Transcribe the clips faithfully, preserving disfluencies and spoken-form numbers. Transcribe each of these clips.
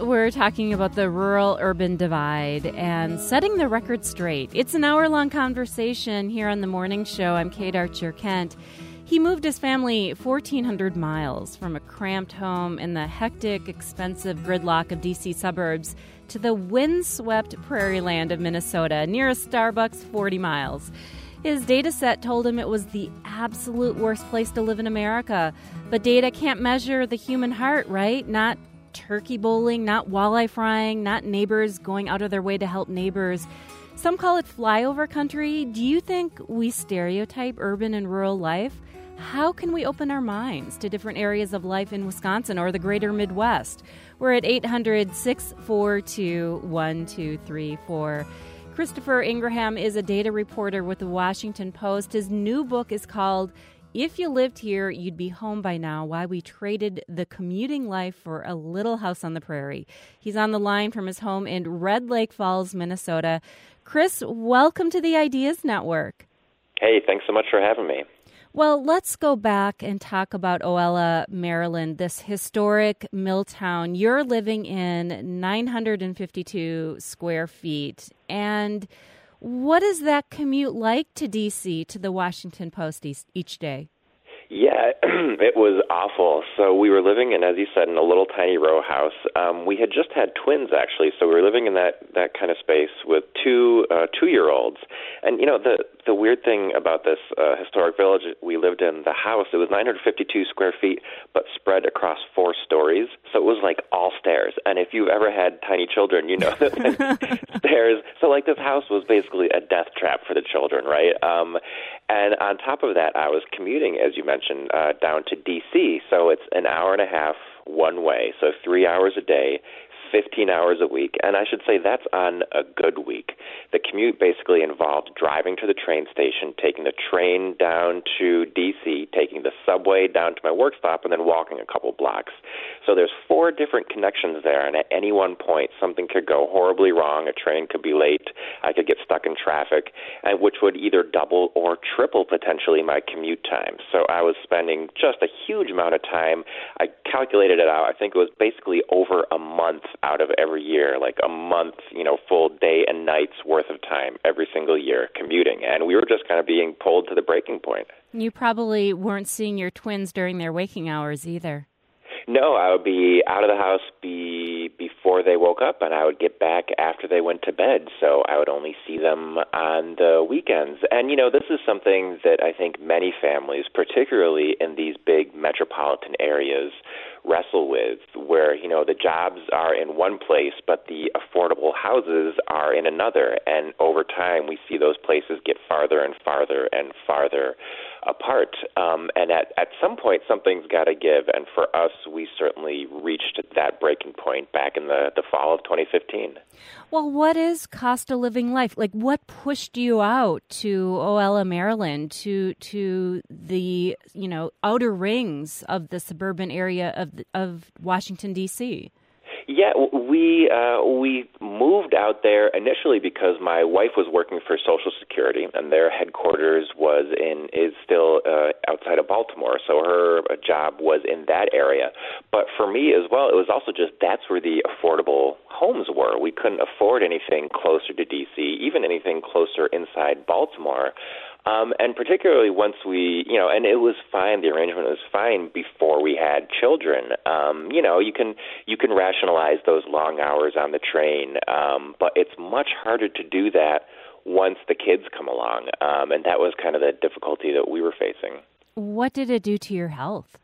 we're talking about the rural-urban divide and setting the record straight. It's an hour-long conversation here on The Morning Show. I'm Kate Archer-Kent. He moved his family fourteen hundred miles from a cramped home in the hectic, expensive gridlock of D C suburbs to the windswept prairie land of Minnesota, near a Starbucks forty miles. His data set told him it was the absolute worst place to live in America. But data can't measure the human heart, right? Not turkey bowling, not walleye frying, not neighbors going out of their way to help neighbors. Some call it flyover country. Do you think we stereotype urban and rural life? How can we open our minds to different areas of life in Wisconsin or the greater Midwest? We're at eight hundred, six four two, one two three four. Christopher Ingraham is a data reporter with the Washington Post. His new book is called If You Lived Here, You'd Be Home by Now, Why We Traded the Commuting Life for a Little House on the Prairie. He's on the line from his home in Red Lake Falls, Minnesota. Chris, welcome to the Ideas Network. Hey, thanks so much for having me. Well, let's go back and talk about Oola, Maryland, this historic mill town. You're living in nine hundred fifty-two square feet. And what is that commute like to D C, to the Washington Post each day? Yeah, it was awful. So we were living in, as you said, in a little tiny row house. Um, we had just had twins, actually, so we were living in that, that kind of space with two uh, two-year-olds. And, you know, the the weird thing about this uh, historic village we lived in, the house, it was nine hundred fifty-two square feet, but spread across four stories. So it was like all stairs. And if you've ever had tiny children, you know that stairs. So, like, this house was basically a death trap for the children, right? Um, and on top of that, I was commuting, as you mentioned, uh, down to D C. So it's an hour and a half one way, so three hours a day, fifteen hours a week. And I should say that's on a good week. The commute basically involved driving to the train station, taking the train down to D C, taking the subway down to my work stop, and then walking a couple blocks. So there's four different connections there, and at any one point, something could go horribly wrong. A train could be late. I could get stuck in traffic, and which would either double or triple potentially my commute time. So I was spending just a huge amount of time. I calculated it out. I think it was basically over a month out of every year, like a month, you know, full day and night's worth of time every single year commuting. And we were just kind of being pulled to the breaking point. You probably weren't seeing your twins during their waking hours either. No, I would be out of the house be, before they woke up, and I would get back after they went to bed. So I would only see them on the weekends. And, you know, this is something that I think many families, particularly in these big metropolitan areas, wrestle with, where, you know, the jobs are in one place, but the affordable houses are in another. And over time, we see those places get farther and farther and farther apart. Um, and at, at some point, something's got to give. And for us, we certainly reached that breaking point back in the, the fall of twenty fifteen. Well, what is cost of living life? Like, what pushed you out to Oola, Maryland, to to the, you know, outer rings of the suburban area of of Washington, D C? Yeah, we uh, we moved out there initially because my wife was working for Social Security, and their headquarters was in is still uh, outside of Baltimore, so her job was in that area. But for me as well, it was also just that's where the affordable homes were. We couldn't afford anything closer to D C, even anything closer inside Baltimore. Um, and particularly once we, you know, and it was fine, the arrangement was fine before we had children. Um, you know, you can you can rationalize those long hours on the train, um, but it's much harder to do that once the kids come along. Um, and that was kind of the difficulty that we were facing. What did it do to your health?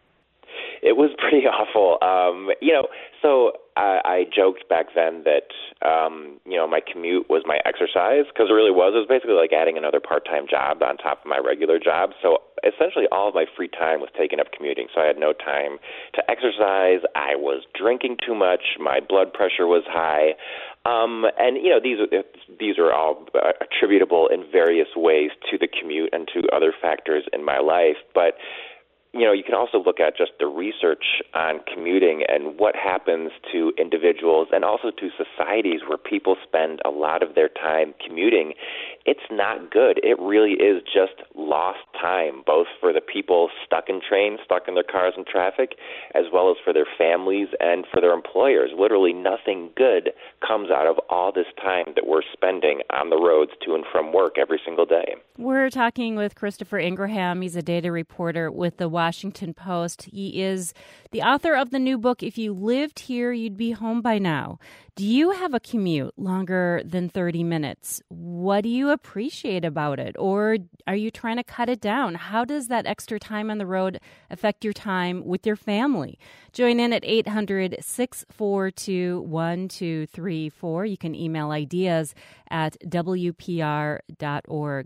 It was pretty awful. Um, you know, so I, I joked back then that, um, you know, my commute was my exercise, because it really was. It was basically like adding another part-time job on top of my regular job. So essentially all of my free time was taken up commuting. So I had no time to exercise. I was drinking too much. My blood pressure was high. Um, and, you know, these are, these are all uh, attributable in various ways to the commute and to other factors in my life. But you know, you can also look at just the research on commuting and what happens to individuals and also to societies where people spend a lot of their time commuting. It's not good. It really is just lost time, both for the people stuck in trains, stuck in their cars in traffic, as well as for their families and for their employers. Literally nothing good comes out of all this time that we're spending on the roads to and from work every single day. We're talking with Christopher Ingraham. He's a data reporter with the Washington Post. He is the author of the new book, If You Lived Here, You'd Be Home by Now. Do you have a commute longer than thirty minutes? What do you appreciate about it? Or are you trying to cut it down? How does that extra time on the road affect your time with your family? Join in at eight hundred, six four two, one two three four. You can email ideas at w p r dot org.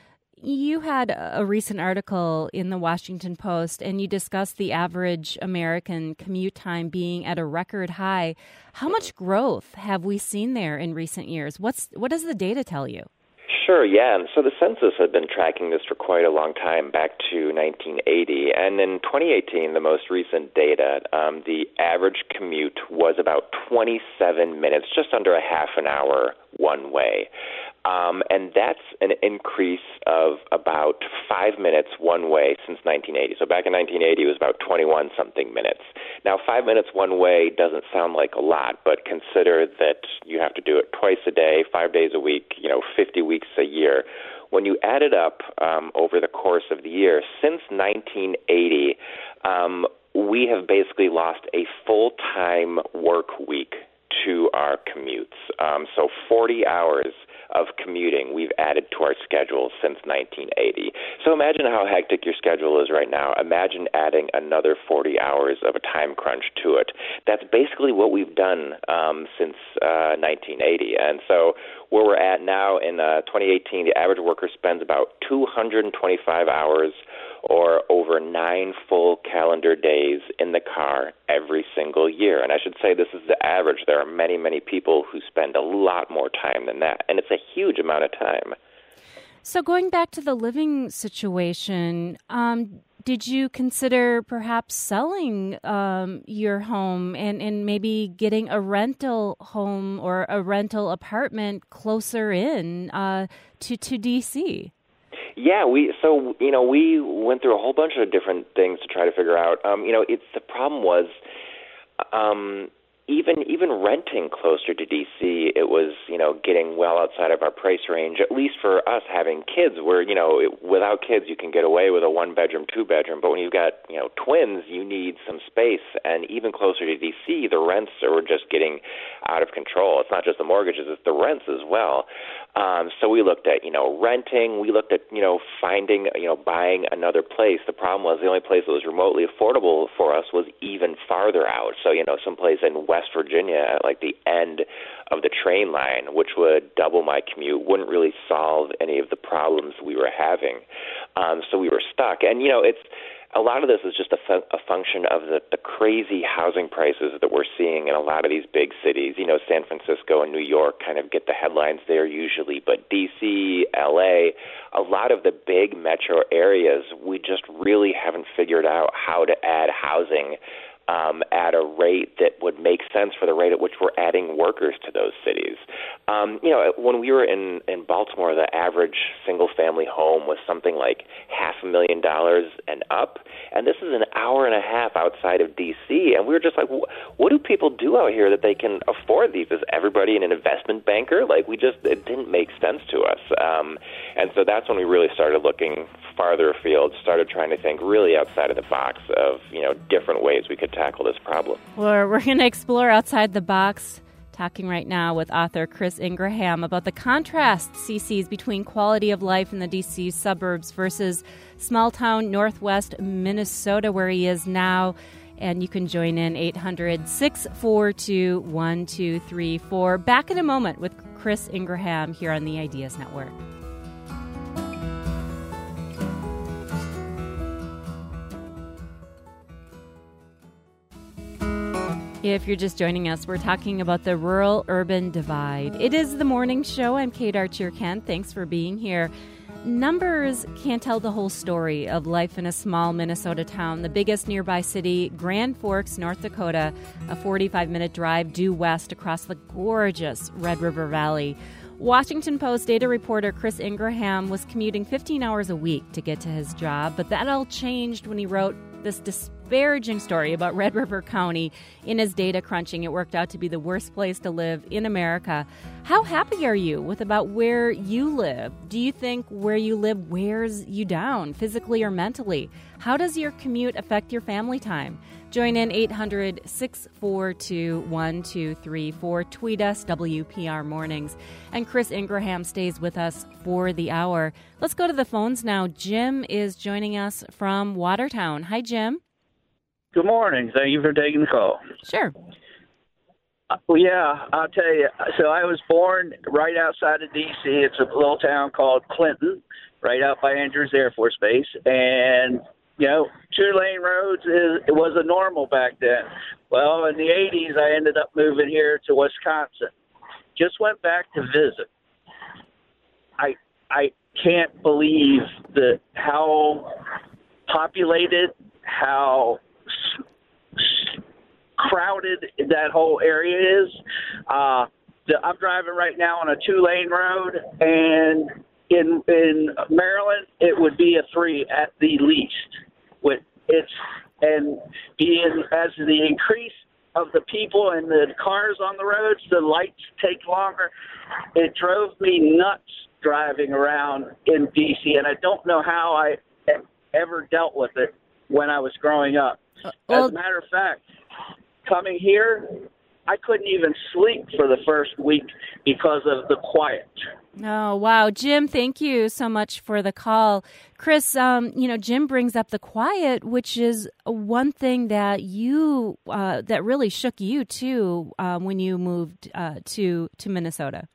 You had a recent article in the Washington Post, and you discussed the average American commute time being at a record high. How much growth have we seen there in recent years? What's what does the data tell you? Sure, yeah. And so the census had been tracking this for quite a long time, back to nineteen eighty. And in twenty eighteen, the most recent data, um, the average commute was about twenty-seven minutes, just under a half an hour one way. Um, and that's an increase of about five minutes one way since nineteen eighty. So back in nineteen eighty, it was about twenty-one-something minutes. Now, five minutes one way doesn't sound like a lot, but consider that you have to do it twice a day, five days a week, you know, fifty weeks a year. When you add it up um, over the course of the year, since nineteen eighty, um, we have basically lost a full-time work week to our commutes. Um, so forty hours of commuting we've added to our schedule since nineteen eighty. So imagine how hectic your schedule is right now. Imagine adding another forty hours of a time crunch to it. That's basically what we've done um, since uh, nineteen eighty. And so where we're at now in uh, twenty eighteen, the average worker spends about two hundred twenty-five hours or over nine full calendar days in the car every single year. And I should say this is the average. There are many, many people who spend a lot more time than that, and it's a huge amount of time. So going back to the living situation, um, did you consider perhaps selling um, your home and, and maybe getting a rental home or a rental apartment closer in uh, to, to D C? Yeah, we so you know we went through a whole bunch of different things to try to figure out. Um, you know, it's the problem was um, even even renting closer to D C, it was you know getting well outside of our price range. At least for us having kids, where you know it, without kids you can get away with a one bedroom, two bedroom, but when you've got you know twins, you need some space. And even closer to D C, the rents are just getting out of control. It's not just the mortgages; it's the rents as well. Um, so we looked at, you know, renting. We looked at, you know, finding, you know, buying another place. The problem was the only place that was remotely affordable for us was even farther out. So, you know, someplace in West Virginia at like the end of the train line, which would double my commute, wouldn't really solve any of the problems we were having. Um, so we were stuck. And, you know, it's a lot of this is just a, fu- a function of the, the crazy housing prices that we're seeing in a lot of these big cities. You know, San Francisco and New York kind of get the headlines there usually, but D C, L A, a lot of the big metro areas, we just really haven't figured out how to add housing Um, at a rate that would make sense for the rate at which we're adding workers to those cities. Um, you know, when we were in, in Baltimore, the average single-family home was something like half a million dollars and up, and this is an hour and a half outside of D C, and we were just like, what do people do out here that they can afford these? Is everybody an investment banker? Like, we just, it didn't make sense to us. Um, and so that's when we really started looking farther afield, started trying to think really outside of the box of, you know, different ways we could tackle this problem. Well, we're going to explore outside the box, talking right now with author Chris Ingraham about the contrasts he sees between quality of life in the D C suburbs versus small-town northwest Minnesota, where he is now. And you can join in eight hundred, six four two, one two three four. Back in a moment with Chris Ingraham here on the Ideas Network. If you're just joining us, we're talking about the rural-urban divide. It is the morning show. I'm Kate Archer-Kent. Thanks for being here. numbers can't tell the whole story of life in a small Minnesota town. The biggest nearby city, Grand Forks, North Dakota, a forty-five minute drive due west across the gorgeous Red River Valley. Washington Post data reporter Chris Ingraham was commuting fifteen hours a week to get to his job, but that all changed when he wrote this disparaging story about Red River County. In his data crunching, it worked out to be the worst place to live in America. How happy are you with about where you live? Do you think where you live wears you down, physically or mentally? How does your commute affect your family time? Join in eight hundred, six four two, one two three four. Tweet us, W P R Mornings. And Chris Ingraham stays with us for the hour. Let's go to the phones now. Jim is joining us from Watertown. Hi, Jim. Good morning. Thank you for taking the call. Sure. Uh, well, yeah, I'll tell you. So I was born right outside of D C. It's a little town called Clinton, right out by Andrews Air Force Base. And you know, two-lane roads, is, it was a normal back then. Well, in the eighties, I ended up moving here to Wisconsin. Just went back to visit. I I can't believe the how populated, how s- s- crowded that whole area is. Uh, the, I'm driving right now on a two-lane road, and In in Maryland, it would be a three at the least. With it's and being as the increase of the people and the cars on the roads, the lights take longer. It drove me nuts driving around in D C, and I don't know how I ever dealt with it when I was growing up. Uh, well, as a matter of fact, coming here, I couldn't even sleep for the first week because of the quiet. Oh, wow. Jim, thank you so much for the call. Chris, um, you know, Jim brings up the quiet, which is one thing that you, uh, that really shook you too um, when you moved uh, to, to Minnesota.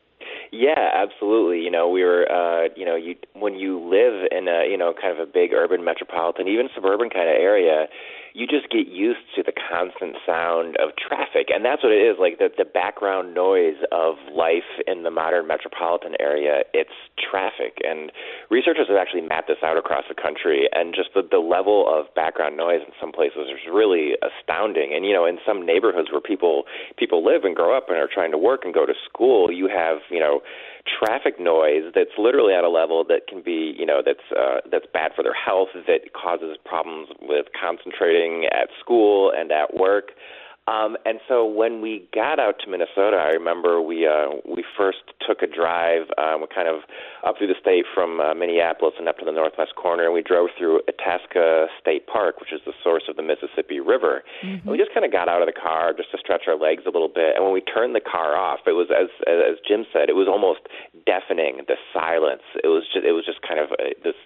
Yeah, absolutely. You know, we were, uh, you know, you when you live in a, you know, kind of a big urban metropolitan, even suburban kind of area, you just get used to the constant sound of traffic. And that's what it is, like the, the background noise of life in the modern metropolitan area. It's traffic. And researchers have actually mapped this out across the country. And just the, the level of background noise in some places is really astounding. And, you know, in some neighborhoods where people people live and grow up and are trying to work and go to school, you have, you know, traffic noise that's literally at a level that can be, you know, that's uh, that's bad for their health, that causes problems with concentrating at school and at work. Um, and so when we got out to Minnesota, I remember we uh, we first took a drive, um, kind of up through the state from uh, Minneapolis and up to the northwest corner, and we drove through Itasca State Park, which is the source of the Mississippi River. Mm-hmm. And we just kind of got out of the car just to stretch our legs a little bit. And when we turned the car off, it was, as as Jim said, it was almost deafening, the silence. It was just, it was just kind of a, this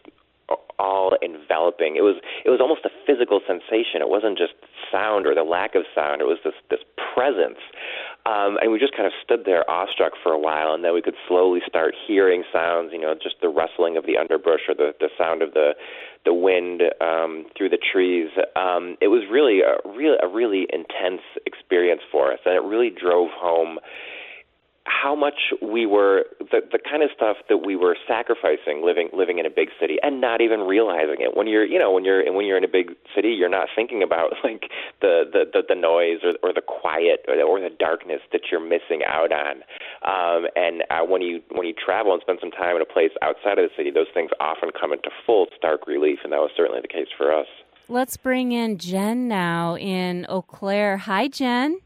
all enveloping. It was it was almost a physical sensation. It wasn't just sound or the lack of sound. It was this this presence. Um, and we just kind of stood there awestruck for a while, and then we could slowly start hearing sounds, you know, just the rustling of the underbrush or the, the sound of the the wind um, through the trees. Um, it was really a, really a really intense experience for us, and it really drove home how much we were, the, the kind of stuff that we were sacrificing living living in a big city and not even realizing it. When you're, you know, when you're when you're in a big city, you're not thinking about like the the, the, the noise or, or the quiet or the, or the darkness that you're missing out on. Um, and uh, when you when you travel and spend some time in a place outside of the city, those things often come into full stark relief, and that was certainly the case for us. Let's bring in Jen now in Eau Claire. Hi, Jen.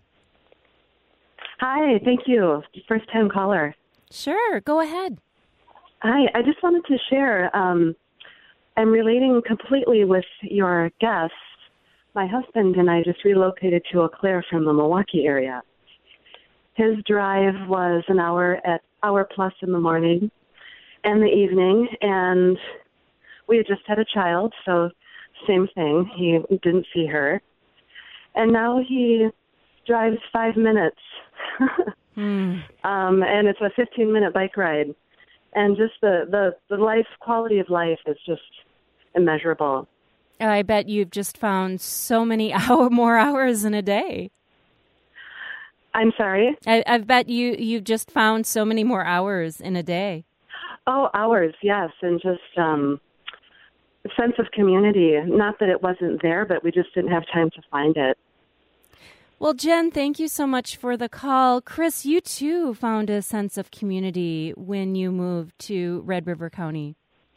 Hi, thank you. First-time caller. Sure, go ahead. Hi, I just wanted to share. Um, I'm relating completely with your guest. My husband and I just relocated to Eau Claire from the Milwaukee area. His drive was an hour at hour plus in the morning and the evening, and we had just had a child, so same thing. He didn't see her. And now he drives five minutes. mm. um, and it's a fifteen-minute bike ride. And just the, the, the life, quality of life is just immeasurable. I bet you've just found so many hour, more hours in a day. I'm sorry? I, I bet you, you've just found so many more hours in a day. Oh, hours, yes, and just um, a sense of community. Not that it wasn't there, but we just didn't have time to find it. Well, Jen, thank you so much for the call. Chris, you too found a sense of community when you moved to Red River County.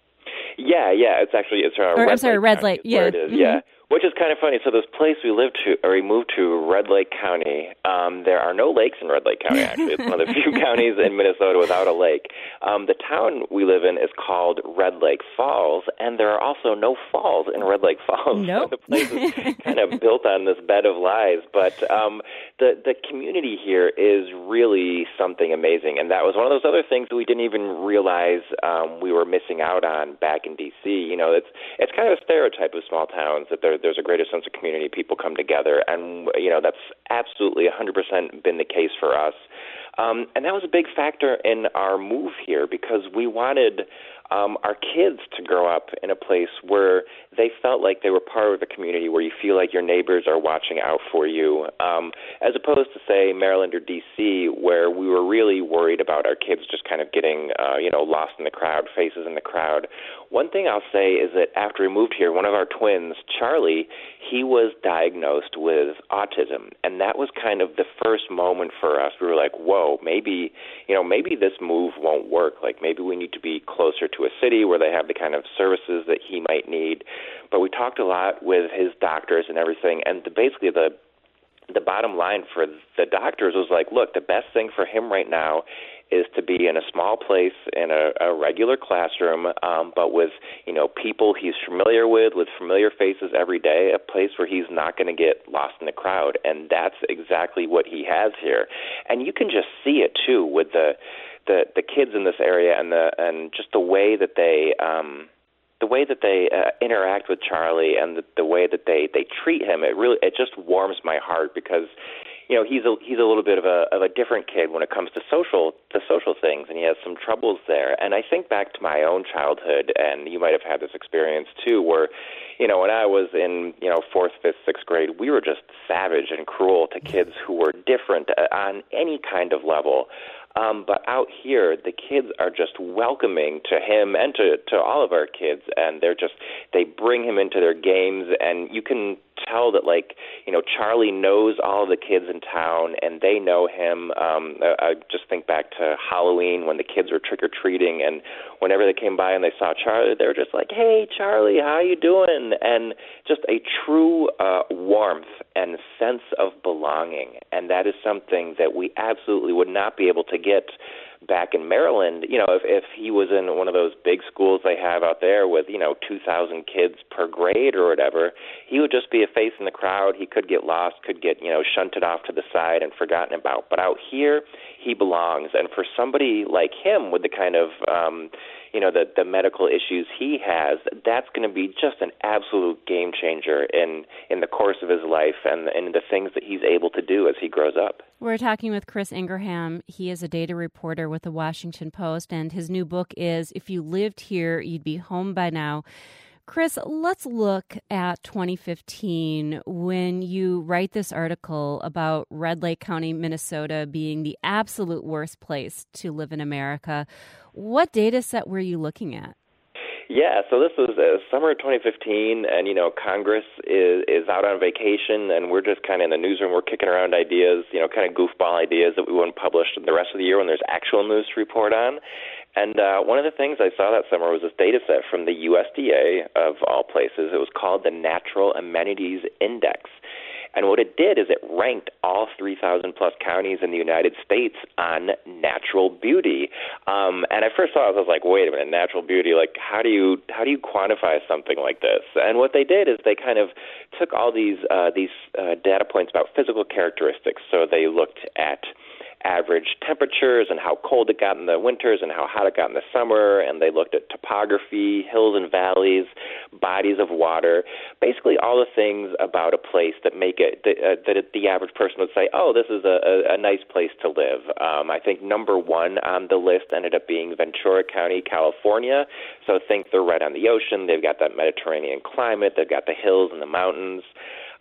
Yeah, yeah, it's actually it's uh, or, Red I'm sorry, Lake Red County Lake. is Yeah, where it is. Mm-hmm. Yeah. Which is kind of funny. So this place we lived to, or we moved to, Red Lake County, um, there are no lakes in Red Lake County, actually. It's one of the few counties in Minnesota without a lake. Um, the town we live in is called Red Lake Falls, and there are also no falls in Red Lake Falls. Nope. So the place is kind of built on this bed of lies. But um, the, the community here is really something amazing, and that was one of those other things that we didn't even realize um, we were missing out on back in D C. You know, it's, it's kind of a stereotype of small towns that there, there's a greater sense of community, people come together, and, you know, that's absolutely one hundred percent been the case for us. Um, and that was a big factor in our move here because we wanted um, our kids to grow up in a place where they felt like they were part of the community, where you feel like your neighbors are watching out for you, um, as opposed to, say, Maryland or D C, where we were really worried about our kids just kind of getting, uh, you know, lost in the crowd, faces in the crowd. One thing I'll say is that after we moved here, one of our twins, Charlie, he was diagnosed with autism, and that was kind of the first moment for us. We were like, whoa, maybe, you know, maybe this move won't work. Like, maybe we need to be closer to a city where they have the kind of services that he might need. But we talked a lot with his doctors and everything, and the, basically the the bottom line for the doctors was like, look, the best thing for him right now is to be in a small place in a, a regular classroom, um, but with, you know, people he's familiar with, with familiar faces every day, a place where he's not going to get lost in the crowd. And that's exactly what he has here. And you can just see it, too, with the the, the kids in this area and the and just the way that they um, the way that they uh, interact with Charlie and the, the way that they, they treat him. It really it just warms my heart because, you know, he's a he's a little bit of a of a different kid when it comes to social to social things, and he has some troubles there. And I think back to my own childhood, and you might have had this experience too, where, you know, when I was in, you know, fourth, fifth, sixth grade, we were just savage and cruel to kids who were different on any kind of level. Um, but out here, the kids are just welcoming to him and to, to all of our kids, and they're just, they bring him into their games, and you can tell that, like, you know, Charlie knows all of the kids in town, and they know him. Um, I, I just think back to Halloween when the kids were trick-or-treating, and whenever they came by and they saw Charlie, they were just like, hey, Charlie, how you doing? And just a true uh, warmth and sense of belonging, and that is something that we absolutely would not be able to get back in Maryland. You know, if, if he was in one of those big schools they have out there with, you know, two thousand kids per grade or whatever, he would just be a face in the crowd. He could get lost, could get, you know, shunted off to the side and forgotten about. But out here, he belongs. And for somebody like him with the kind of, um, you know, the, the medical issues he has, that's going to be just an absolute game changer in, in the course of his life and, and the things that he's able to do as he grows up. We're talking with Chris Ingraham. He is a data reporter with the Washington Post, and his new book is If You Lived Here, You'd Be Home by Now. Chris, let's look at twenty fifteen when you write this article about Red Lake County, Minnesota being the absolute worst place to live in America. What data set were you looking at? Yeah, so this was uh, summer of twenty fifteen, and, you know, Congress is, is out on vacation, and we're just kind of in the newsroom. We're kicking around ideas, you know, kind of goofball ideas that we wouldn't publish the rest of the year when there's actual news to report on. And uh, one of the things I saw that summer was this data set from the U S D A, of all places. It was called the Natural Amenities Index. And what it did is it ranked all three thousand plus counties in the United States on natural beauty. Um, and I first saw it, I was like, wait a minute, natural beauty, like how do you how do you quantify something like this? And what they did is they kind of took all these uh, these uh, data points about physical characteristics. So they looked at average temperatures and how cold it got in the winters and how hot it got in the summer, and they looked at topography, hills and valleys, bodies of water, basically all the things about a place that make it, that, uh, that the average person would say, oh, this is a, a, a nice place to live. Um, I think number one on the list ended up being Ventura County, California. So think they're right on the ocean. They've got that Mediterranean climate. They've got the hills and the mountains.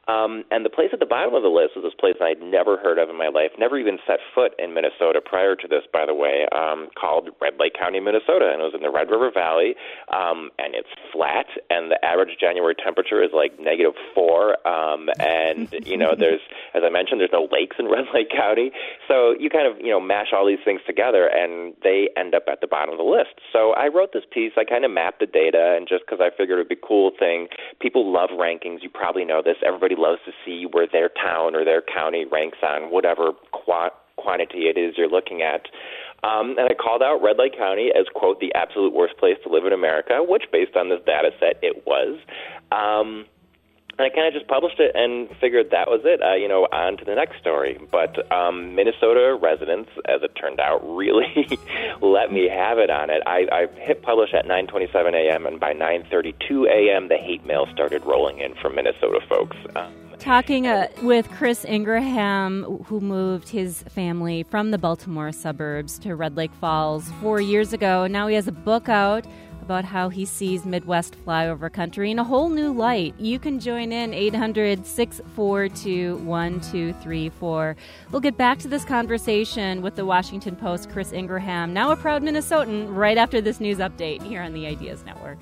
Um, and the place at the bottom of the list was this place I'd never heard of in my life, never even set foot in Minnesota prior to this, by the way, um, called Red Lake County, Minnesota. And it was in the Red River Valley, um, and it's flat, and the average January temperature is like negative four. Um, and, you know, there's, as I mentioned, there's no lakes in Red Lake County. So you kind of, you know, mash all these things together, and they end up at the bottom of the list. So I wrote this piece. I kind of mapped the data, and just because I figured it would be a cool thing, people love rankings. You probably know this. Everybody loves to see where their town or their county ranks on whatever qu- quantity it is you're looking at. Um, and I called out Red Lake County as, quote, the absolute worst place to live in America, which, based on this data set, it was. Um, and I kind of just published it and figured that was it, uh, you know, on to the next story. But um, Minnesota residents, as it turned out, really let me have it on it. I, I hit publish at nine twenty-seven a.m., and by nine thirty-two a.m., the hate mail started rolling in from Minnesota folks. Um, Talking uh, with Chris Ingraham, who moved his family from the Baltimore suburbs to Red Lake Falls four years ago. Now he has a book out about how he sees Midwest flyover country in a whole new light. You can join in eight hundred, six four two, one two three four. We'll get back to this conversation with the Washington Post, Chris Ingraham, now a proud Minnesotan, right after this news update here on the Ideas Network.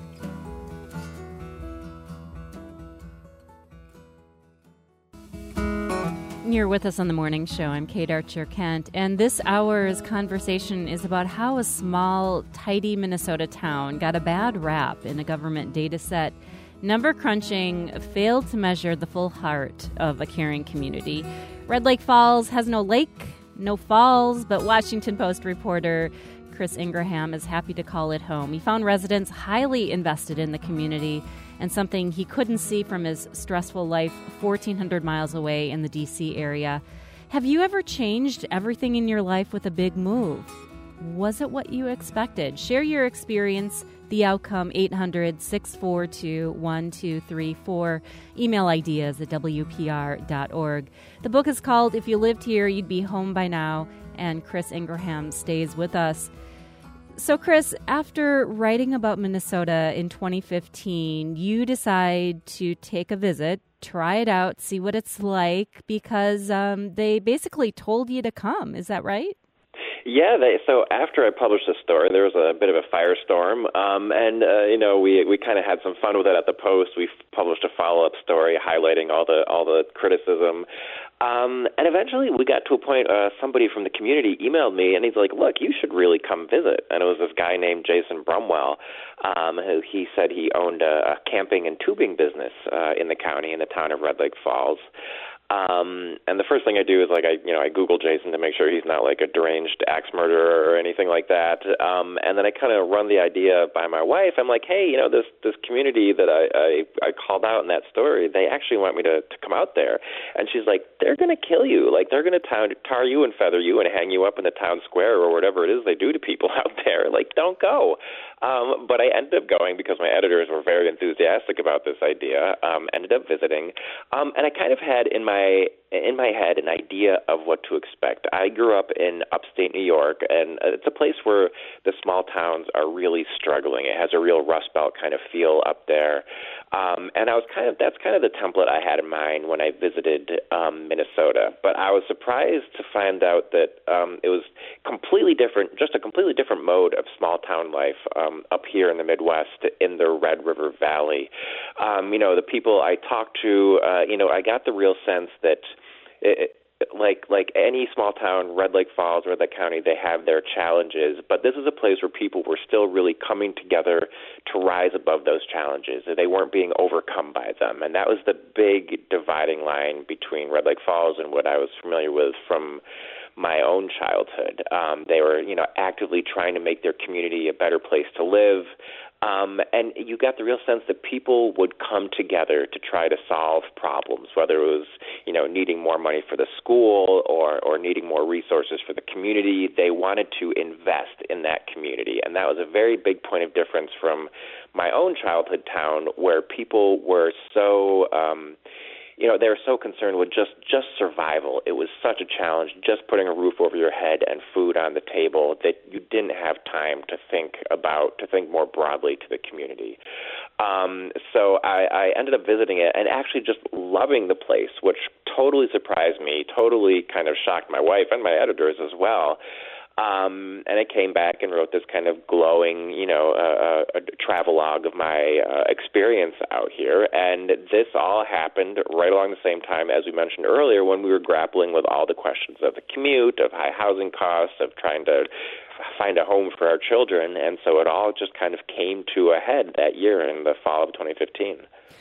You're with us on the morning show. I'm Kate Archer-Kent, and this hour's conversation is about how a small, tidy Minnesota town got a bad rap in a government data set. Number crunching failed to measure the full heart of a caring community. Red Lake Falls has no lake, no falls, but Washington Post reporter Chris Ingraham is happy to call it home. He found residents highly invested in the community, and something he couldn't see from his stressful life fourteen hundred miles away in the D C area. Have you ever changed everything in your life with a big move? Was it what you expected? Share your experience, the outcome, eight hundred, six four two, one two three four. Email ideas at W P R dot org. The book is called If You Lived Here, You'd Be Home by Now, and Chris Ingraham stays with us. So, Chris, after writing about Minnesota in twenty fifteen, you decide to take a visit, try it out, see what it's like, because um, they basically told you to come. Is that right? Yeah, they, so after I published the story, there was a bit of a firestorm, um, and, uh, you know, we we kind of had some fun with it at the Post. We published a follow-up story highlighting all the all the criticism. Um, and eventually we got to a point, uh, somebody from the community emailed me, and he's like, look, you should really come visit. And it was this guy named Jason Brumwell, um, who he said he owned a, a camping and tubing business uh, in the county, in the town of Red Lake Falls. Um, and the first thing I do is, like, I, you know, I Google Jason to make sure he's not like a deranged axe murderer or anything like that. Um, and then I kind of run the idea by my wife. I'm like, hey, you know, this, this community that I, I, I called out in that story, they actually want me to, to come out there. And she's like, they're going to kill you. Like, they're going to tar, tar you and feather you and hang you up in the town square or whatever it is they do to people out there. Like, don't go. Um, but I ended up going because my editors were very enthusiastic about this idea, um, ended up visiting. Um, and I kind of had in my in my head an idea of what to expect. I grew up in upstate New York, and it's a place where the small towns are really struggling. It has a real Rust Belt kind of feel up there. Um, and I was kind of that's kind of the template I had in mind when I visited um, Minnesota. But I was surprised to find out that um, it was completely different, just a completely different mode of small town life um, up here in the Midwest in the Red River Valley. Um, you know, the people I talked to, uh, you know, I got the real sense that it, like like any small town, Red Lake Falls, Red Lake County, they have their challenges, but this is a place where people were still really coming together to rise above those challenges. They weren't being overcome by them, and that was the big dividing line between Red Lake Falls and what I was familiar with from my own childhood. Um, they were, you know, actively trying to make their community a better place to live. Um, and you got the real sense that people would come together to try to solve problems, whether it was, you know, needing more money for the school or, or needing more resources for the community. They wanted to invest in that community. And that was a very big point of difference from my own childhood town, where people were so, um, you know, they were so concerned with just, just survival. It was such a challenge, just putting a roof over your head and food on the table, that you didn't have time to think about, to think more broadly to the community. Um, so I, I ended up visiting it and actually just loving the place, which totally surprised me, totally kind of shocked my wife and my editors as well. Um, and I came back and wrote this kind of glowing, you know, uh, uh, travelogue of my uh, experience out here. And this all happened right along the same time, as we mentioned earlier, when we were grappling with all the questions of the commute, of high housing costs, of trying to find a home for our children. And so it all just kind of came to a head that year in the fall of twenty fifteen.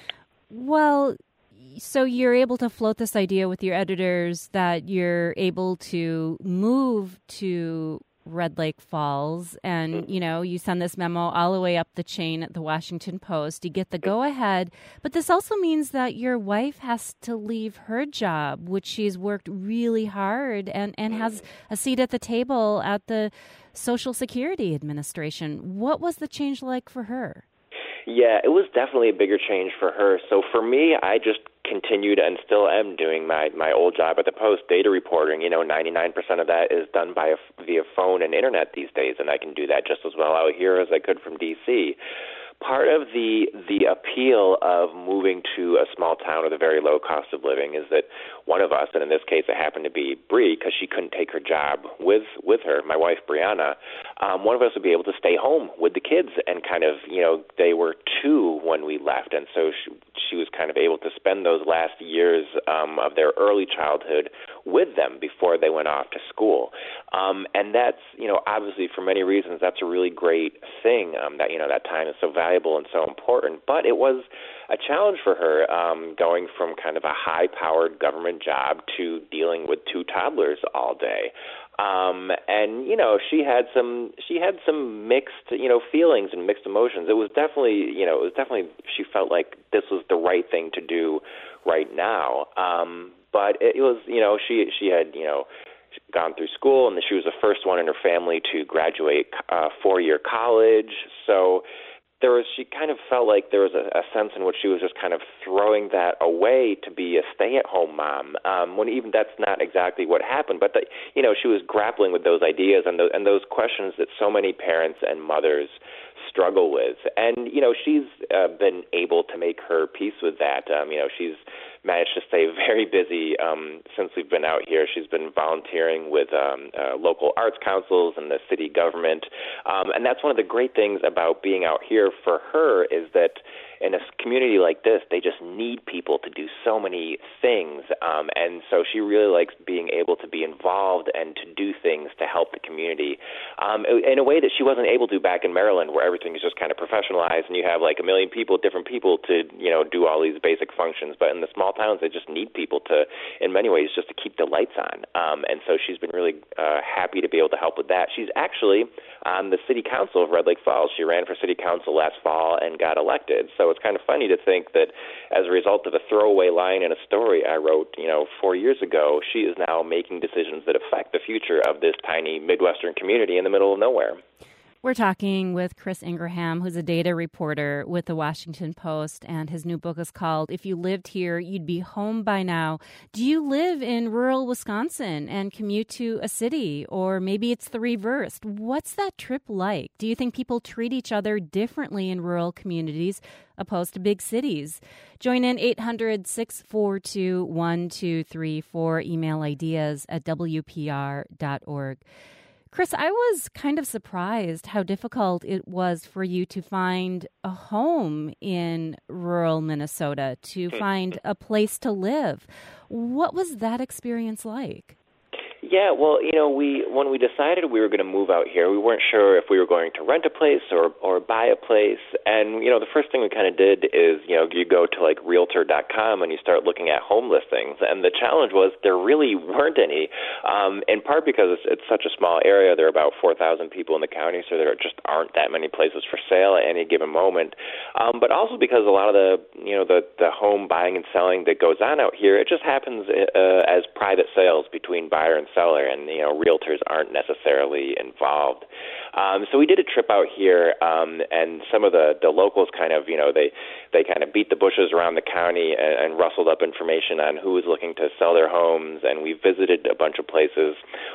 Well, so you're able to float this idea with your editors that you're able to move to Red Lake Falls, and, you know, you send this memo all the way up the chain at the Washington Post. You get the go-ahead, but this also means that your wife has to leave her job, which she's worked really hard and, and has a seat at the table at the Social Security Administration. What was the change like for her? Yeah, it was definitely a bigger change for her. So for me, I just continued and still am doing my, my old job at the Post, data reporting. You know, ninety-nine percent of that is done by a, via phone and internet these days, and I can do that just as well out here as I could from D C Part of the the appeal of moving to a small town with a very low cost of living is that one of us, and in this case it happened to be Bree, because she couldn't take her job with with her, my wife Brianna, um, one of us would be able to stay home with the kids and kind of, you know, they were two when we left, and so she, she was kind of able to spend those last years um, of their early childhood with them before they went off to school. Um, and that's, you know, obviously for many reasons, that's a really great thing, um, that, you know, that time is so valuable and so important. But it was a challenge for her, um, going from kind of a high-powered government job to dealing with two toddlers all day. Um, and, you know, she had some, she had some mixed, you know, feelings and mixed emotions. It was definitely, you know, it was definitely, she felt like this was the right thing to do right now. Um, but it was, you know, she, she had, you know, gone through school, and she was the first one in her family to graduate uh, four-year college. So there was, she kind of felt like there was a, a sense in which she was just kind of throwing that away to be a stay-at-home mom, um, when even that's not exactly what happened. But, the, you know, she was grappling with those ideas and, the, and those questions that so many parents and mothers struggle with. And, you know, she's uh, been able to make her peace with that. Um, you know, she's managed to stay very busy um, since we've been out here. She's been volunteering with um, uh, local arts councils and the city government. Um, and that's one of the great things about being out here for her, is that in a community like this, they just need people to do so many things. Um, and so she really likes being able to be involved and to do things to help the community um, in a way that she wasn't able to back in Maryland, where everything is just kind of professionalized and you have like a million people, different people to, you know, do all these basic functions. But in the small towns, they just need people to, in many ways, just to keep the lights on. Um, and so she's been really uh, happy to be able to help with that. She's actually on the city council of Red Lake Falls. She ran for city council last fall and got elected. So it's kind of funny to think that as a result of a throwaway line in a story I wrote, you know, four years ago, she is now making decisions that affect the future of this tiny Midwestern community in the middle of nowhere. We're talking with Chris Ingraham, who's a data reporter with the Washington Post, and his new book is called If You Lived Here, You'd Be Home by Now. Do you live in rural Wisconsin and commute to a city, or maybe it's the reverse? What's that trip like? Do you think people treat each other differently in rural communities opposed to big cities? Join in eight hundred, six four two, one two three four. Email ideas at W P R dot org. Chris, I was kind of surprised how difficult it was for you to find a home in rural Minnesota, to find a place to live. What was that experience like? Yeah, well, you know, we when we decided we were going to move out here, we weren't sure if we were going to rent a place or or buy a place. And, you know, the first thing we kind of did is, you know, you go to like realtor dot com and you start looking at home listings. And the challenge was there really weren't any, um, in part because it's, it's such a small area. There are about four thousand people in the county, so there just aren't that many places for sale at any given moment. Um, but also because a lot of the, you know, the, the home buying and selling that goes on out here, it just happens uh, as private sales between buyer and seller, and, you know, realtors aren't necessarily involved. Um, so we did a trip out here, um, and some of the, the locals kind of, you know, they, they kind of beat the bushes around the county and, and rustled up information on who was looking to sell their homes, and we visited a bunch of places.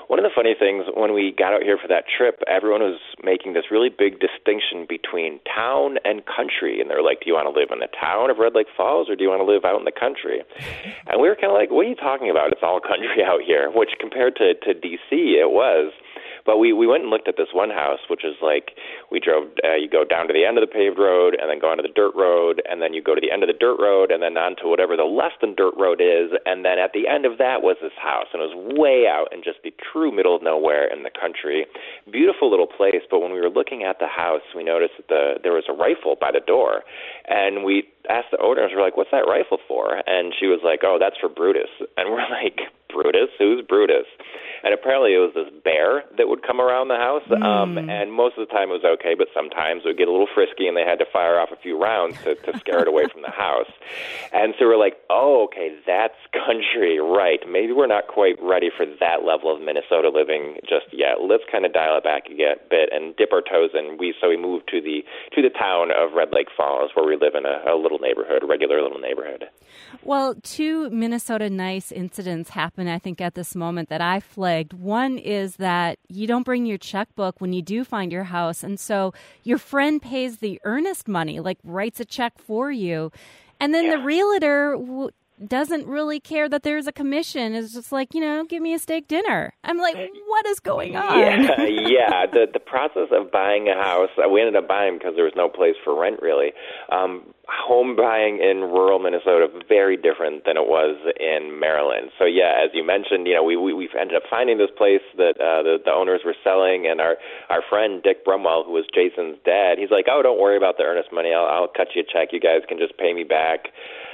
one of the funny things when we got out here for that trip, everyone was making this really big distinction between town and country. And they're like, do you want to live in the town of Red Lake Falls or do you want to live out in the country? And we were kind of like, what are you talking about? It's all country out here, which compared to, to D C, it was. But we, we went and looked at this one house, which is like we drove, uh, you go down to the end of the paved road and then go onto the dirt road, and then you go to the end of the dirt road and then onto whatever the less than dirt road is, and then at the end of that was this house, and it was way out in just the true middle of nowhere in the country. Beautiful little place, but when we were looking at the house, we noticed that the, there was a rifle by the door, and we asked the owners, we're like, what's that rifle for? And she was like, oh, that's for Brutus. And we're like, Brutus? Who's Brutus? And apparently it was this bear that would come around the house, mm. um, and most of the time it was okay, but sometimes it would get a little frisky and they had to fire off a few rounds to, to scare it away from the house. And so we're like, oh, okay, that's country, right. Maybe we're not quite ready for that level of Minnesota living just yet. Let's kind of dial it back a bit and dip our toes in. We So we moved to the to the town of Red Lake Falls, where we live in a, a little neighborhood, a regular little neighborhood. Well, two Minnesota Nice incidents happen, I think, at this moment that I flagged. One is that you don't bring your checkbook when you do find your house, and so your friend pays the earnest money, like writes a check for you, and then yeah. the realtor w- doesn't really care that there's a commission. It's just like, you know, give me a steak dinner. I'm like, what is going on? Yeah, yeah. The the process of buying a house, we ended up buying because there was no place for rent, really. Um, home buying in rural Minnesota, very different than it was in Maryland. So, yeah, as you mentioned, you know, we, we, we've ended up finding this place that uh, the, the owners were selling, and our, our friend Dick Brumwell, who was Jason's dad, he's like, oh, don't worry about the earnest money. I'll, I'll cut you a check. You guys can just pay me back.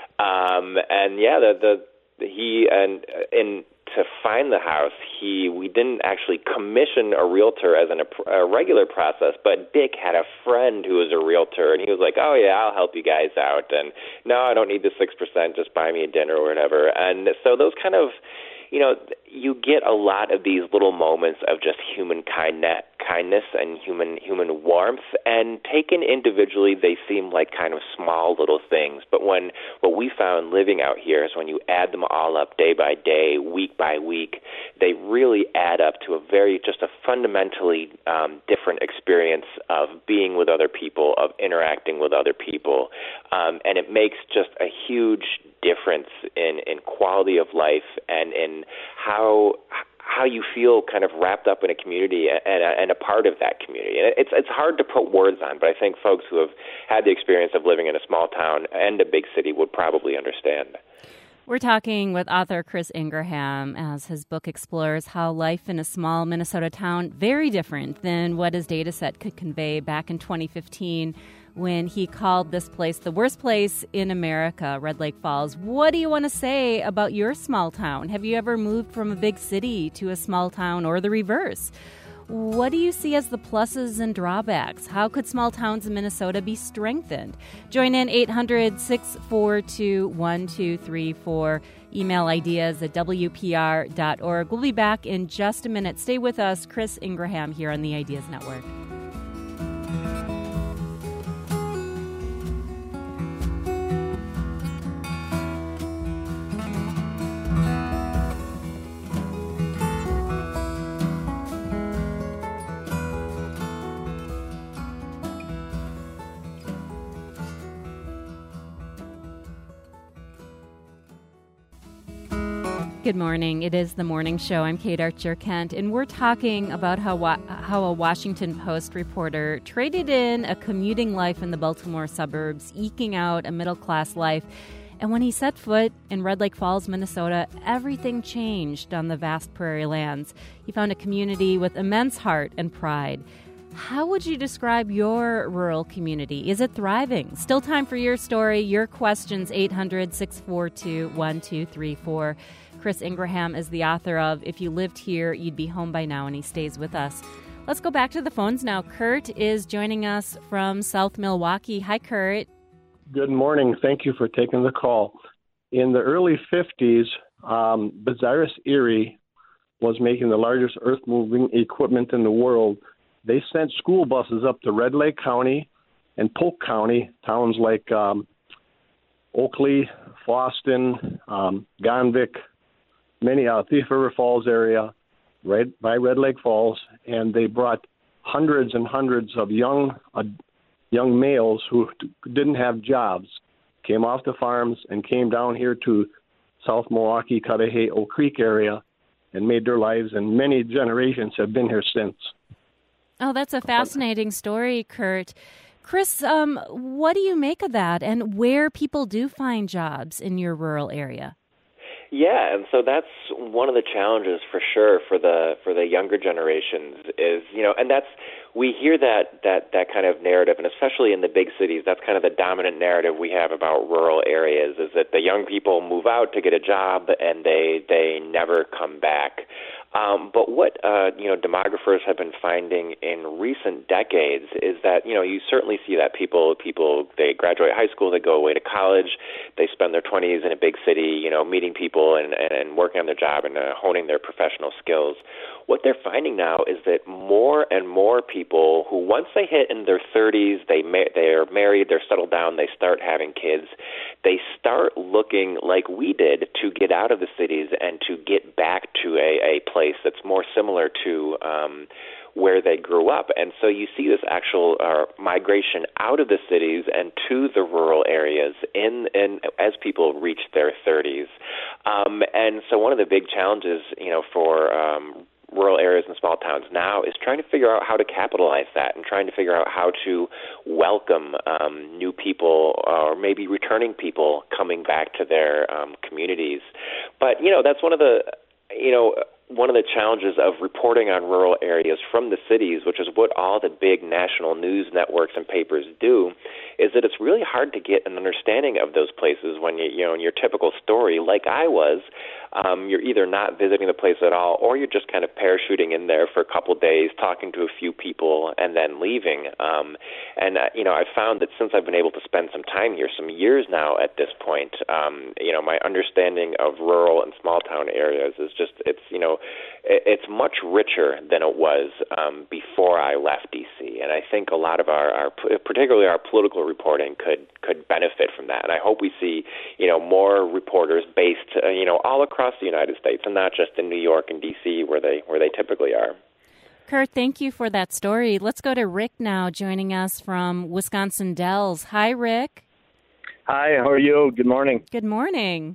Um, and yeah, the, the, the he and in to find the house, he we didn't actually commission a realtor as an, a regular process, but Dick had a friend who was a realtor, and he was like, "Oh yeah, I'll help you guys out." And no, I don't need the six percent. Just buy me a dinner or whatever. And so those kind of, you know, you get a lot of these little moments of just human kindness, kindness and human human warmth, and taken individually, they seem like kind of small little things. But when what we found living out here is when you add them all up day by day, week by week, they really add up to a very, just a fundamentally um, different experience of being with other people, of interacting with other people. Um, and it makes just a huge difference in, in quality of life and in how how you feel kind of wrapped up in a community and, and a part of that community. And it's it's hard to put words on, but I think folks who have had the experience of living in a small town and a big city would probably understand. We're talking with author Chris Ingraham as his book explores how life in a small Minnesota town, very different than what his data set could convey back in twenty fifteen, when he called this place the worst place in America, Red Lake Falls. What do you want to say about your small town? Have you ever moved from a big city to a small town, or the reverse? What do you see as the pluses and drawbacks? How could small towns in Minnesota be strengthened? Join in eight hundred, six four two, one two three four. Email ideas at W P R dot org. We'll be back in just a minute. Stay with us. Chris Ingraham here on the Ideas Network. Good morning. It is the morning show. I'm Kate Archer-Kent, and we're talking about how wa- how a Washington Post reporter traded in a commuting life in the Baltimore suburbs, eking out a middle-class life. And when he set foot in Red Lake Falls, Minnesota, everything changed on the vast prairie lands. He found a community with immense heart and pride. How would you describe your rural community? Is it thriving? Still time for your story, your questions, eight hundred, six four two, one two three four. Chris Ingraham is the author of If You Lived Here, You'd Be Home by Now, and he stays with us. Let's go back to the phones now. Kurt is joining us from South Milwaukee. Hi, Kurt. Good morning. Thank you for taking the call. In the early fifties, um, Bucyrus Erie was making the largest earth-moving equipment in the world. They sent school buses up to Red Lake County and Polk County, towns like um, Oakley, Foston, um, Gonvick, many uh, Thief River Falls area, right by Red Lake Falls, and they brought hundreds and hundreds of young uh, young males who didn't have jobs, came off the farms and came down here to South Milwaukee, Cudahy, Oak Creek area, and made their lives, and many generations have been here since. Oh, that's a fascinating story, Kurt. Chris, um, what do you make of that, and where people do find jobs in your rural area? Yeah, and so that's one of the challenges for sure for the for the younger generations is, you know, and that's we hear that that that kind of narrative, and especially in the big cities, that's kind of the dominant narrative we have about rural areas is that the young people move out to get a job and they they never come back. Um, but what uh, you know demographers have been finding in recent decades is that you know you certainly see that people people they graduate high school, they go away to college, they spend their twenties in a big city, you know, meeting people and, and working on their job and uh, honing their professional skills. What they're finding now is that more and more people who once they hit in their thirties, they ma- they're married, they're settled down, they start having kids, they start looking like we did to get out of the cities and to get back to a, a place that's more similar to um, where they grew up. And so you see this actual uh, migration out of the cities and to the rural areas in, in as people reach their thirties. Um, and so one of the big challenges, you know, for um, rural areas and small towns now is trying to figure out how to capitalize that and trying to figure out how to welcome um, new people or maybe returning people coming back to their um, communities. But, you know, that's one of the, you know, one of the challenges of reporting on rural areas from the cities, which is what all the big national news networks and papers do, is that it's really hard to get an understanding of those places when you, you know, in your typical story, like I was, um, you're either not visiting the place at all or you're just kind of parachuting in there for a couple of days, talking to a few people, and then leaving. Um, and, uh, you know, I've found that since I've been able to spend some time here, some years now at this point, um, you know, my understanding of rural and small town areas is just, it's, you know, it's much richer than it was um, before I left D C, and I think a lot of our, our, particularly our political reporting, could could benefit from that. And I hope we see, you know, more reporters based, uh, you know, all across the United States, and not just in New York and D C where they where they typically are. Kurt, thank you for that story. Let's go to Rick now, joining us from Wisconsin Dells. Hi, Rick. Hi, how are you? Good morning. Good morning.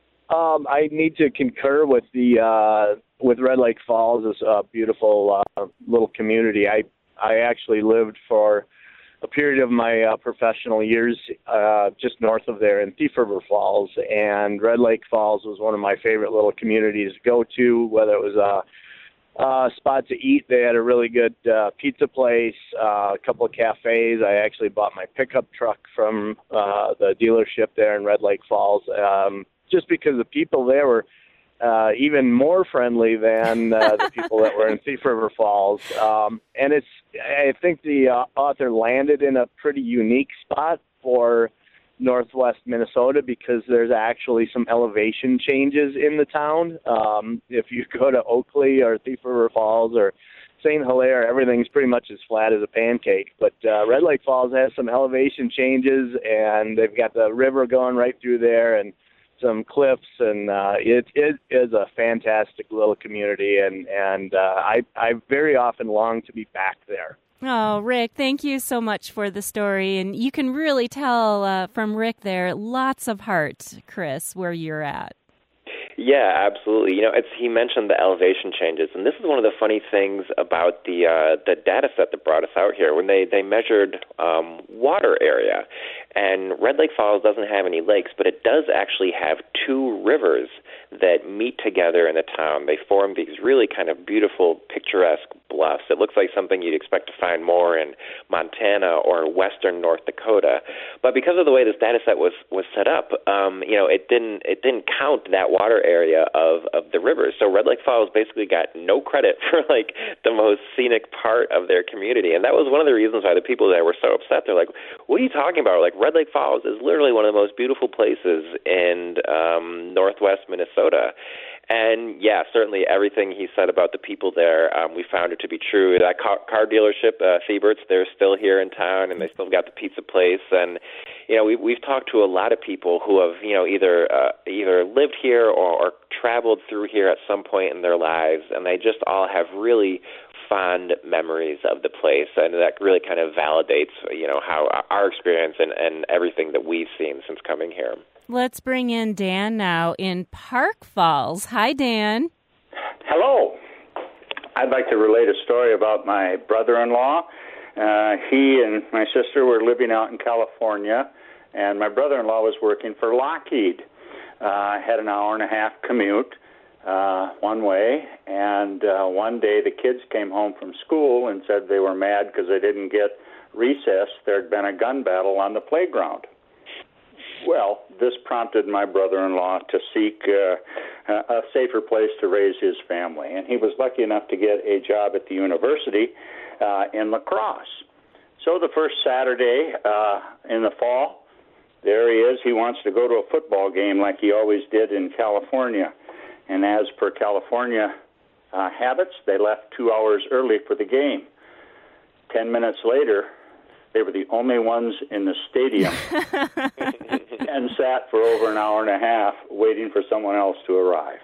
Um, I need to concur with the uh, with Red Lake Falls. It's a beautiful uh, little community. I I actually lived for a period of my uh, professional years uh, just north of there in Thief River Falls, and Red Lake Falls was one of my favorite little communities to go to, whether it was a, a spot to eat. They had a really good uh, pizza place, uh, a couple of cafes. I actually bought my pickup truck from uh, the dealership there in Red Lake Falls. Um, just because the people there were uh, even more friendly than uh, the people that were in Thief River Falls. Um, and it's, I think the uh, author landed in a pretty unique spot for northwest Minnesota because there's actually some elevation changes in the town. Um, if you go to Oakley or Thief River Falls or Saint Hilaire, everything's pretty much as flat as a pancake. But uh, Red Lake Falls has some elevation changes, and they've got the river going right through there, and some cliffs, and uh, it, it is a fantastic little community, and, and uh, I, I very often long to be back there. Oh, Rick, thank you so much for the story. And you can really tell uh, from Rick there, lots of heart, Chris, where you're at. Yeah, absolutely. You know, it's, he mentioned the elevation changes, and this is one of the funny things about the uh, the data set that brought us out here. When they, they measured um, water area, and Red Lake Falls doesn't have any lakes, but it does actually have two rivers that meet together in the town. They form these really kind of beautiful, picturesque bluffs. It looks like something you'd expect to find more in Montana or western North Dakota. But because of the way this data set was, was set up, um, you know, it didn't it didn't count that water area of, of the rivers. So Red Lake Falls basically got no credit for like the most scenic part of their community. And that was one of the reasons why the people there were so upset. They're like, what are you talking about? Like, Red Lake Falls is literally one of the most beautiful places in um, northwest Minnesota. And yeah, certainly everything he said about the people there, um, we found it to be true. That car, car dealership, uh, Thiebert's, they're still here in town, and they still got the pizza place. And you know, we, we've talked to a lot of people who have, you know, either uh, either lived here or, or traveled through here at some point in their lives, and they just all have really fond memories of the place, and that really kind of validates, you know, how our experience and, and everything that we've seen since coming here. Let's bring in Dan now in Park Falls. Hi, Dan. Hello. I'd like to relate a story about my brother-in-law. Uh, he and my sister were living out in California, and my brother-in-law was working for Lockheed. Uh, had an hour and a half commute uh, one way, and uh, one day the kids came home from school and said they were mad because they didn't get recess. There had been a gun battle on the playground. Well, this prompted my brother-in-law to seek uh, a safer place to raise his family, and he was lucky enough to get a job at the university uh, in La Crosse. So the first Saturday uh, in the fall, there he is. He wants to go to a football game like he always did in California. And as per California uh, habits, they left two hours early for the game. Ten minutes later, they were the only ones in the stadium and sat for over an hour and a half waiting for someone else to arrive.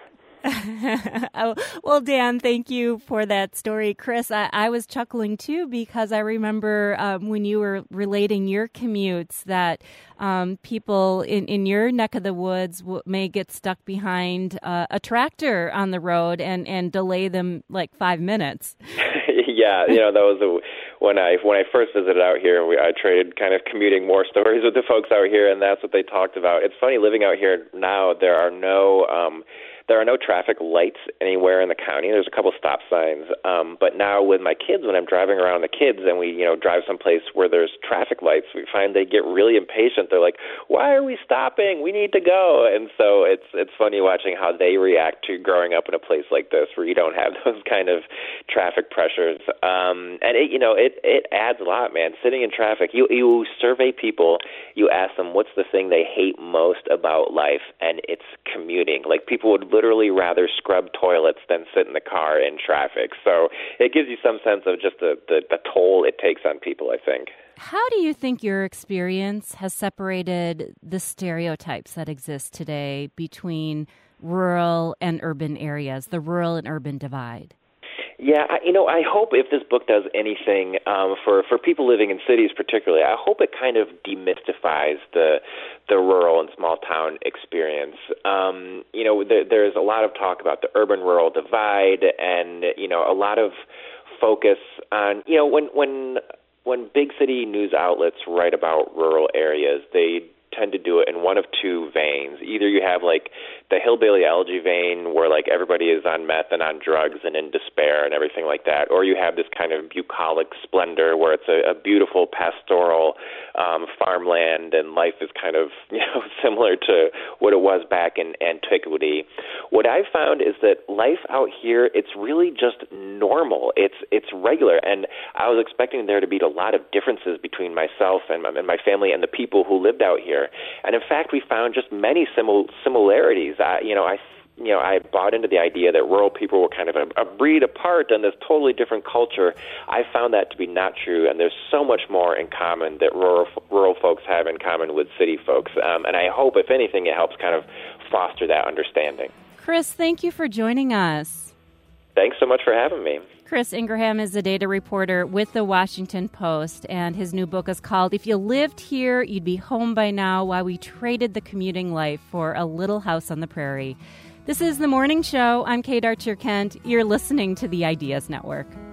Oh, well, Dan, thank you for that story. Chris, I, I was chuckling, too, because I remember um, when you were relating your commutes that um, people in, in your neck of the woods w- may get stuck behind uh, a tractor on the road and, and delay them like five minutes. Yeah, you know, that was a, when I when I first visited out here, we, I traded kind of commuting war stories with the folks out here, and that's what they talked about. It's funny, living out here now, there are no... Um, There are no traffic lights anywhere in the county. There's a couple stop signs. Um, but now with my kids, when I'm driving around the kids and we, you know, drive someplace where there's traffic lights, we find they get really impatient. They're like, why are we stopping? We need to go. And so it's it's funny watching how they react to growing up in a place like this where you don't have those kind of traffic pressures. Um, and, it, you know, it, it adds a lot, man. Sitting in traffic, you, you survey people, you ask them what's the thing they hate most about life, and it's commuting. Like, people would literally rather scrub toilets than sit in the car in traffic. So it gives you some sense of just the, the, the toll it takes on people, I think. How do you think your experience has separated the stereotypes that exist today between rural and urban areas, the rural and urban divide? Yeah, I, you know, I hope if this book does anything um, for, for people living in cities particularly, I hope it kind of demystifies the the rural and small town experience. Um, you know, there, there's a lot of talk about the urban-rural divide, and you know, a lot of focus on, you know, when when when big city news outlets write about rural areas, they tend to do it in one of two veins. Either you have like the hillbilly elegy vein where like everybody is on meth and on drugs and in despair and everything like that, or you have this kind of bucolic splendor where it's a, a beautiful pastoral um, farmland and life is kind of, you know, similar to what it was back in antiquity. What I've found is that life out here, it's really just normal. It's it's regular, and I was expecting there to be a lot of differences between myself and my, and my family and the people who lived out here. And in fact, we found just many simil- similarities. I, you know, I, you know, I bought into the idea that rural people were kind of a, a breed apart in this totally different culture. I found that to be not true, and there's so much more in common that rural rural folks have in common with city folks. Um, and I hope, if anything, it helps kind of foster that understanding. Chris, thank you for joining us. Thanks so much for having me. Chris Ingraham is a data reporter with the Washington Post, and his new book is called If You Lived Here, You'd Be Home by Now, Why We Traded the Commuting Life for a Little House on the Prairie. This is The Morning Show. I'm Kate Archer-Kent. You're listening to the Ideas Network.